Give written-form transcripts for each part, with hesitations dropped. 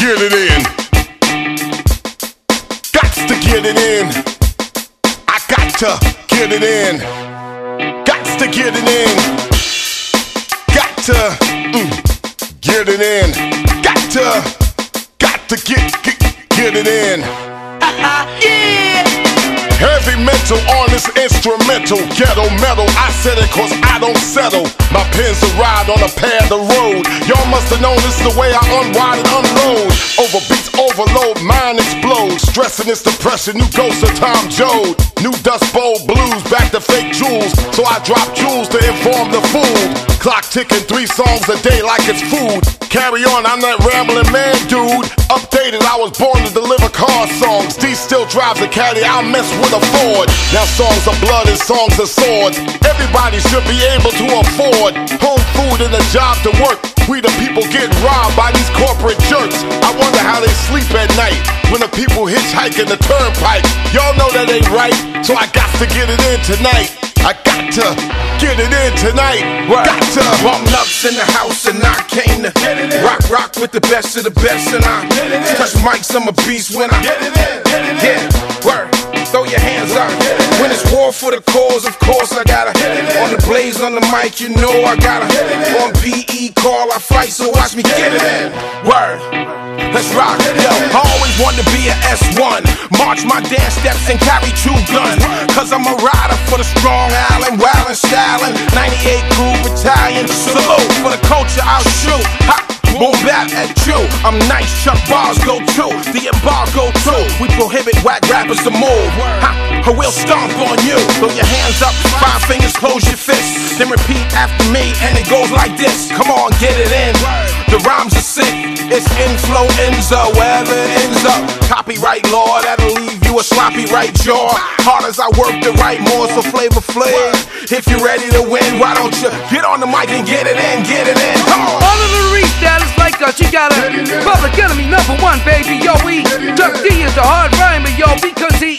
get it in. Gots to get it in. I got to get it in. Gots to get it in. Got to get it in. Got to get it in. Yeah. Heavy mental, honest instrumental, ghetto metal. I said it cause I don't settle. My pen's a ride on a pad of road. Y'all must have known this is the way I unwind and unload. Over beats overload, mind explodes. Stressing this depression, new ghost of Tom Joad. New Dust Bowl blues, back to fake jewels. So I drop jewels to inform the fool. Clock ticking 3 songs a day like it's food. Carry on, I'm that rambling man, dude. Updated, I was born to deliver car songs. D still drives a caddy, I'll mess with a Ford. Now songs of blood and songs of swords. Everybody should be able to afford home food and a job to work. We the people getting robbed by these corporate jerks. I wonder how they sleep at night when the people hitchhiking the turnpike. Y'all know that ain't right, so I got to get it in tonight. I got to get it in tonight. Got to. Bump nuts in the house and I came to rock with the best of the best. And I touch mics, I'm a beast when I yeah, word. Throw your hands up. When it's war for the cause, of course I gotta. On the blaze, on the mic, you know I gotta. On PE call, I fight, so watch me get it in. Word. Let's rock, yo. I always wanted to be an S1. March my dance steps and carry 2 guns. Cause I'm a rider for the Strong Island, wildin' stylin'. 98 crew battalion. Salute for the culture, I'll shoot. Ha! Boom bap at you. I'm nice, Chuck bars go too. The embargo too. We prohibit whack rappers to move. Ha! Or we'll stomp on you. Throw your hands up, 5 fingers, close your fists. Then repeat after me, and it goes like this. Come on, get it in. The rhymes are sick. It's influenza, wherever it ends up. Copyright law, that'll leave you a sloppy right jaw. Hard as I work to write more, so Flavor Flav. If you're ready to win, why don't you get on the mic and get it in, get it in. Come on. All of the status like us, you got a Public Enemy #1, baby, yo, Duck D is the hard rhymer, yo, because he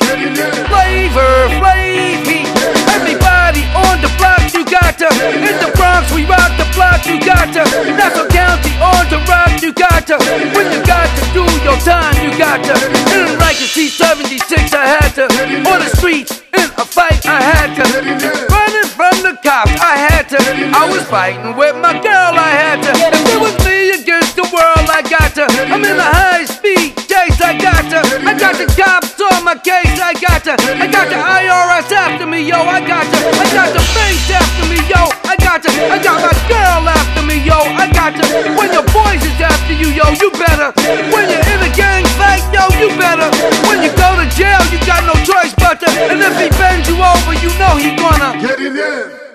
Flavor Flav, he everybody on the block, you got to in the Bronx, we rock the block, you got to Nassau County on the rock, you got to when you got to do your time, you got to in like a C-76, I had to on the streets, in a fight, I had to running from the cops, I had to I was fighting with my girl, I had to if it was me against the world, I got to I'm in a high-speed chase, I got the cops on my case, I got the IRS after me, yo, I got the banks after me, yo, I got my girl after me, yo, I got when your boys is after you, yo, you better when you're in a gang fight, yo, you better when you go to jail, you got no choice but to and if he bends you over, you know he gonna get it in.